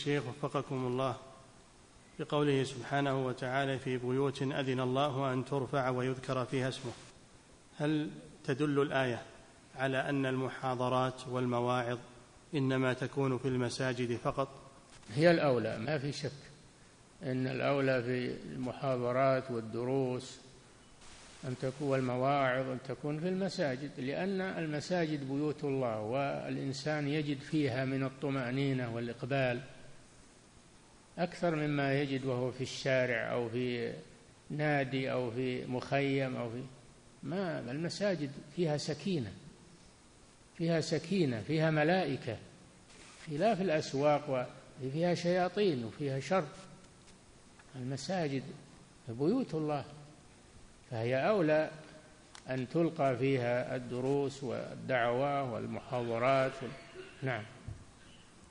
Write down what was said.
شيخ وفقكم الله، بقوله سبحانه وتعالى في بيوت أذن الله أن ترفع ويذكر فيها اسمه، هل تدل الآية على أن المحاضرات والمواعظ إنما تكون في المساجد فقط؟ هي الأولى، ما في شك أن الأولى في المحاضرات والدروس أن تكون والمواعظ أن تكون في المساجد، لأن المساجد بيوت الله، والإنسان يجد فيها من الطمأنينة والإقبال أكثر مما يجد وهو في الشارع أو في نادي أو في مخيم أو في ما. المساجد فيها سكينة، فيها ملائكة، خلاف الأسواق وفيها شياطين وفيها شر. المساجد بيوت الله، فهي أولى أن تلقى فيها الدروس والدعوة والمحاضرات. نعم.